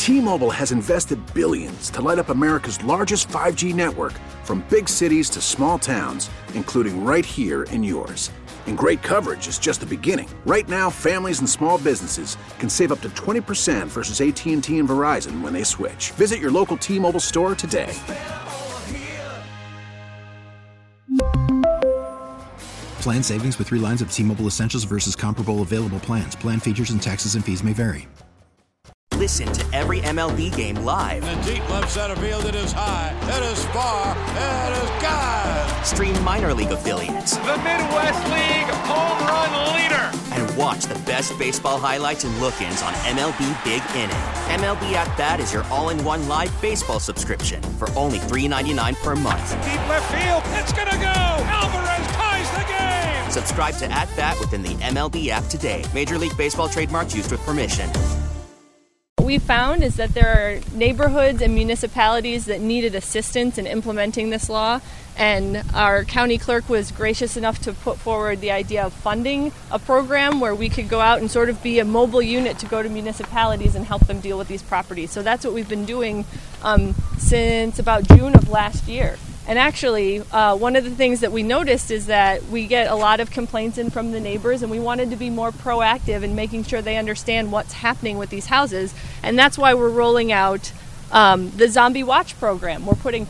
T-Mobile has invested billions to light up America's largest 5G network, from big cities to small towns, including right here in yours. And great coverage is just the beginning. Right now, families and small businesses can save up to 20% versus AT&T and Verizon when they switch. Visit your local T-Mobile store today. Plan savings with 3 lines of T-Mobile Essentials versus comparable available plans. Plan features and taxes and fees may vary. Listen to every MLB game live. In the deep left center field, it is high, it is far, it is gone. Stream minor league affiliates. The Midwest League home run leader. And watch the best baseball highlights and look-ins on MLB Big Inning. MLB At Bat is your all-in-one live baseball subscription for only $3.99 per month. Deep left field, it's gonna go. Alvarez ties the game. Subscribe to At Bat within the MLB app today. Major League Baseball trademarks used with permission. What we found is that there are neighborhoods and municipalities that needed assistance in implementing this law, and our county clerk was gracious enough to put forward the idea of funding a program where we could go out and sort of be a mobile unit to go to municipalities and help them deal with these properties. So that's what we've been doing since about June of last year. And actually, one of the things that we noticed is that we get a lot of complaints in from the neighbors, and we wanted to be more proactive in making sure they understand what's happening with these houses. And that's why we're rolling out the Zombie Watch program. We're putting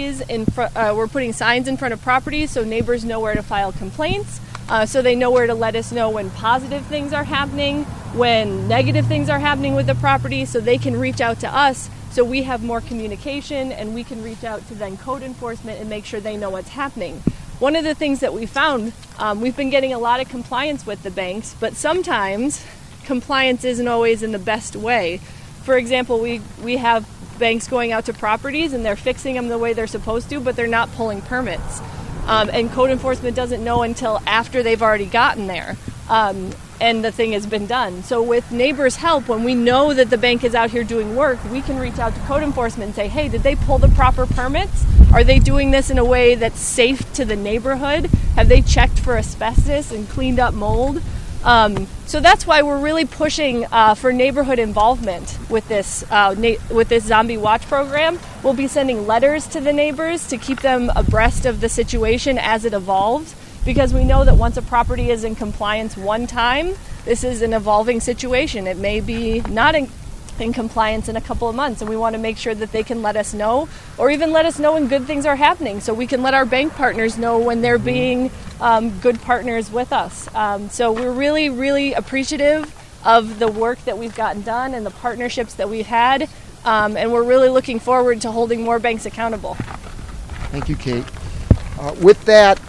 we're putting signs in front of properties so neighbors know where to file complaints, so they know where to let us know when positive things are happening, when negative things are happening with the property, so they can reach out to us. So we have more communication, and we can reach out to then code enforcement and make sure they know what's happening. One of the things that we found, we've been getting a lot of compliance with the banks, but sometimes compliance isn't always in the best way. For example, we have banks going out to properties and they're fixing them the way they're supposed to, but they're not pulling permits. And code enforcement doesn't know until after they've already gotten there. And the thing has been done. So with neighbors' help, when we know that the bank is out here doing work, we can reach out to code enforcement and say, hey, did they pull the proper permits? Are they doing this in a way that's safe to the neighborhood? Have they checked for asbestos and cleaned up mold? So that's why we're really pushing for neighborhood involvement with this Zombie Watch program. We'll be sending letters to the neighbors to keep them abreast of the situation as it evolves, because we know that once a property is in compliance one time, this is an evolving situation. It may be not in compliance in a couple of months, and we want to make sure that they can let us know, or even let us know when good things are happening, so we can let our bank partners know when they're being good partners with us. So we're really, really appreciative of the work that we've gotten done and the partnerships that we've had, and we're really looking forward to holding more banks accountable. Thank you, Kate. With that,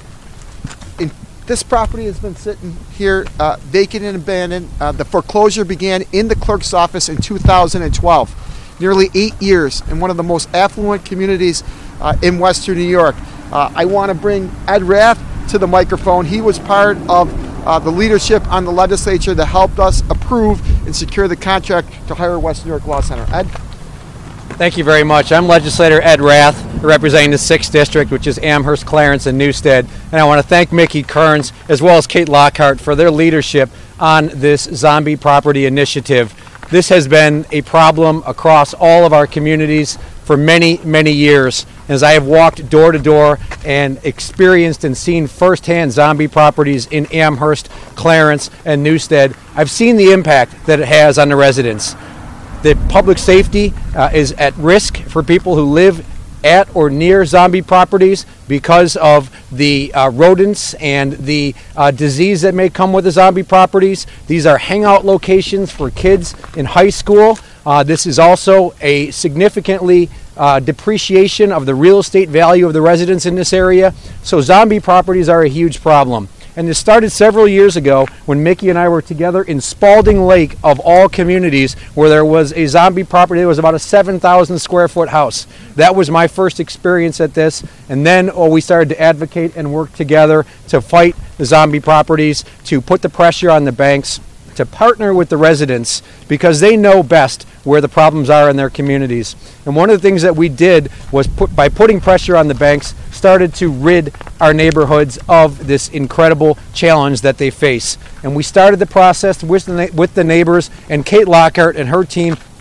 this property has been sitting here vacant and abandoned. The foreclosure began in the clerk's office in 2012. Nearly 8 years in one of the most affluent communities in Western New York. I want to bring Ed Rath to the microphone. He was part of the leadership on the legislature that helped us approve and secure the contract to hire Western New York Law Center. Ed? Thank you very much. I'm Legislator Ed Rath, representing the 6th District, which is Amherst, Clarence, and Newstead. And I want to thank Mickey Kearns as well as Kate Lockhart for their leadership on this zombie property initiative. This has been a problem across all of our communities for many, many years. As I have walked door to door and experienced and seen firsthand zombie properties in Amherst, Clarence, and Newstead, I've seen the impact that it has on the residents. The public safety is at risk for people who live at or near zombie properties because of the rodents and the disease that may come with the zombie properties. These are hangout locations for kids in high school. This is also a significantly depreciation of the real estate value of the residents in this area. So zombie properties are a huge problem. And this started several years ago when Mickey and I were together in Spalding Lake, of all communities, where there was a zombie property that was about a 7,000 square foot house. That was my first experience at this. And then we started to advocate and work together to fight the zombie properties, to put the pressure on the banks, to partner with the residents, because they know best where the problems are in their communities. And one of the things that we did was by putting pressure on the banks, started to rid our neighborhoods of this incredible challenge that they face. And we started the process with the neighbors, and Kate Lockhart and her team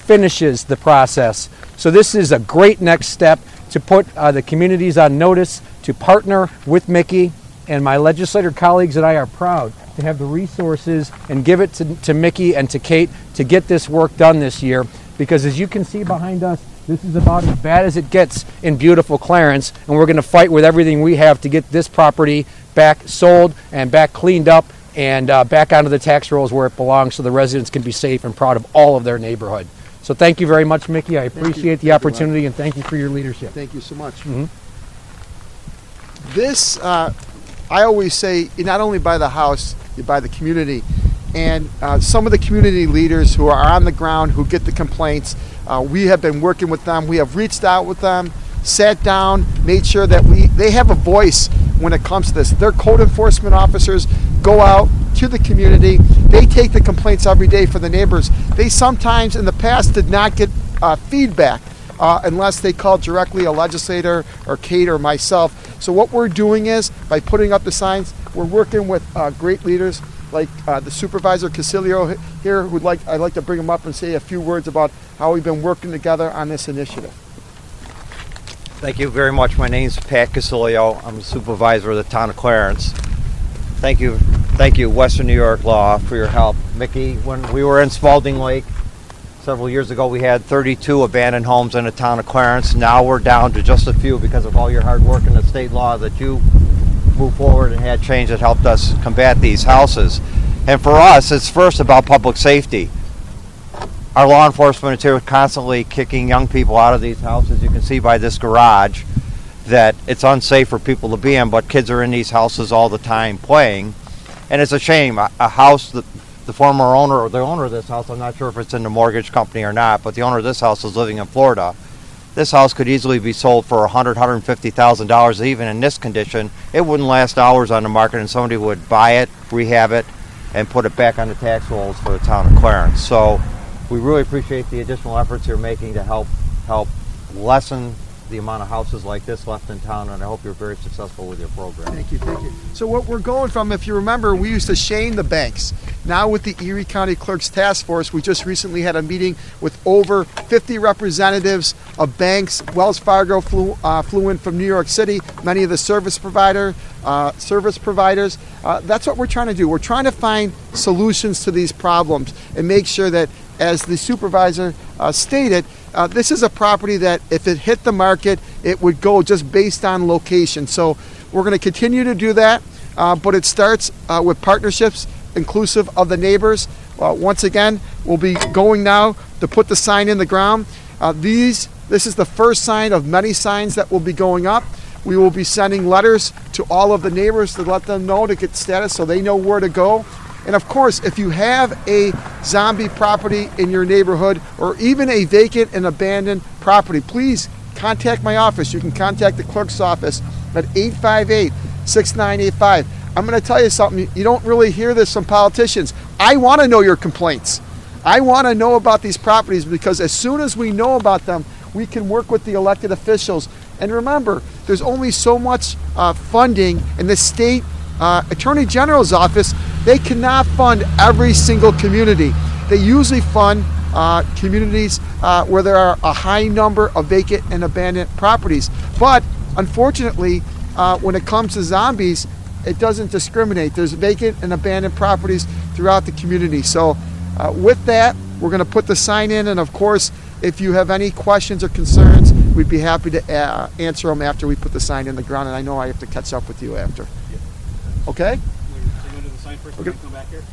finishes the process. So this is a great next step to put the communities on notice, to partner with Mickey, and my legislator colleagues and I are proud to have the resources and give it to Mickey and to Kate to get this work done this year, because as you can see behind us, this is about as bad as it gets in beautiful Clarence, and we're going to fight with everything we have to get this property back sold and back cleaned up and back onto the tax rolls where it belongs, so the residents can be safe and proud of all of their neighborhood. So thank you very much, Mickey. I appreciate the opportunity, and thank you for your leadership. Thank you so much. This, I always say, you not only buy the house, you buy the community. And some of the community leaders who are on the ground, who get the complaints, we have been working with them. We have reached out with them, sat down, made sure that they have a voice when it comes to this. Their code enforcement officers go out to the community. They take the complaints every day for the neighbors. They sometimes in the past did not get feedback unless they called directly a legislator or Kate or myself. So what we're doing is, by putting up the signs, we're working with great leaders like the Supervisor Casilio here, I'd like to bring him up and say a few words about how we've been working together on this initiative. Thank you very much. My name is Pat Casilio. I'm the supervisor of the town of Clarence. Thank you, Western New York Law, for your help. Mickey, when we were in Spalding Lake several years ago, we had 32 abandoned homes in the town of Clarence. Now we're down to just a few because of all your hard work and the state law that you moved forward and had change that helped us combat these houses. And for us, it's first about public safety. Our law enforcement is here constantly kicking young people out of these houses. You can see by this garage that it's unsafe for people to be in, but kids are in these houses all the time playing. And it's a shame. A house, the former owner, or the owner of this house, I'm not sure if it's in the mortgage company or not, but the owner of this house is living in Florida. This house could easily be sold for $100,000, $150,000. Even in this condition, it wouldn't last hours on the market, and somebody would buy it, rehab it, and put it back on the tax rolls for the town of Clarence. So we really appreciate the additional efforts you're making to help lessen the amount of houses like this left in town, and I hope you're very successful with your program. Thank you. So what we're going from, if you remember, we used to shame the banks. Now with the Erie County Clerks Task Force, we just recently had a meeting with over 50 representatives of banks. Wells Fargo flew in from New York City, many of the service providers. That's what we're trying to do. We're trying to find solutions to these problems and make sure that, as the supervisor stated, this is a property that if it hit the market, it would go just based on location. So we're going to continue to do that, but it starts with partnerships inclusive of the neighbors. Once again, we'll be going now to put the sign in the ground. This is the first sign of many signs that will be going up. We will be sending letters to all of the neighbors to let them know, to get status so they know where to go. And of course, if you have a zombie property in your neighborhood or even a vacant and abandoned property, please contact my office. You can contact the clerk's office at 858-6985. I'm going to tell you something. You don't really hear this from politicians. I want to know your complaints. I want to know about these properties, because as soon as we know about them, we can work with the elected officials. And remember, there's only so much funding in the state Attorney General's office. They cannot fund every single community. They usually fund communities where there are a high number of vacant and abandoned properties. But unfortunately, when it comes to zombies, it doesn't discriminate. There's vacant and abandoned properties throughout the community. So with that, we're going to put the sign in, and of course, if you have any questions or concerns, we'd be happy to answer them after we put the sign in the ground, and I know I have to catch up with you after. Okay? So you want to do the sign first, and then come back here?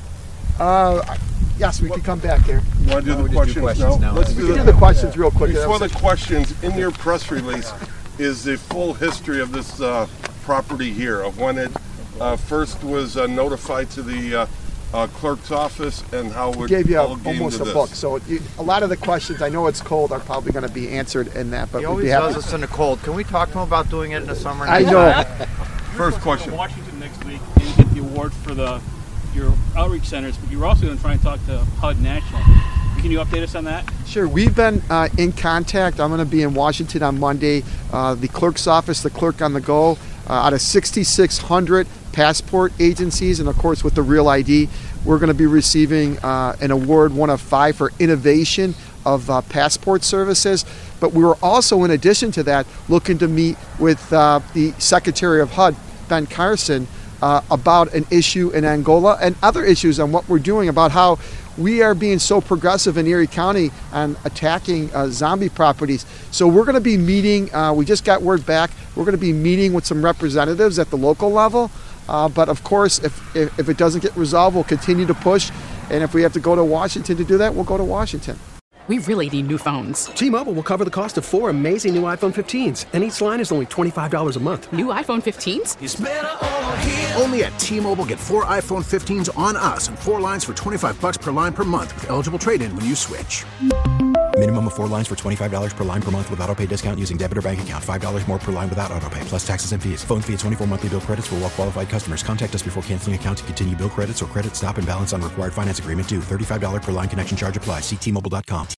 Yes, we can come back here. You want to do the questions now? Let's do the questions real quick. Before the questions, in your press release is the full history of this property here, of when it first was notified to the clerk's office and how it gave you all came almost to a this. book. So a lot of the questions, I know it's cold, are probably going to be answered in that. But He always does us in the cold. Can we talk to him about doing it in the summer? I know. First question. Washington next week, and you get the award for your outreach centers, but you're also going to try and talk to HUD National. Can you update us on that? Sure. We've been in contact. I'm going to be in Washington on Monday. The clerk's office, the clerk on the go, out of 6,600 passport agencies, and of course with the Real ID, we're going to be receiving an award, one of 5, for innovation passport services. But we were also, in addition to that, looking to meet with the Secretary of HUD, Ben Carson, about an issue in Angola and other issues on what we're doing about how we are being so progressive in Erie County on attacking zombie properties. So we're going to be meeting, we just got word back, we're going to be meeting with some representatives at the local level. But of course, if it doesn't get resolved, we'll continue to push. And if we have to go to Washington to do that, we'll go to Washington. We really need new phones. T-Mobile will cover the cost of 4 amazing new iPhone 15s, and each line is only $25 a month. New iPhone 15s? It's better over here. Only at T-Mobile, get 4 iPhone 15s on us and 4 lines for $25 per line per month with eligible trade-in when you switch. Minimum of 4 lines for $25 per line per month with autopay discount using debit or bank account. $5 more per line without autopay, plus taxes and fees. Phone fee at 24 monthly bill credits for well-qualified customers. Contact us before canceling account to continue bill credits or credit stop and balance on required finance agreement due. $35 per line connection charge applies. See T-Mobile.com.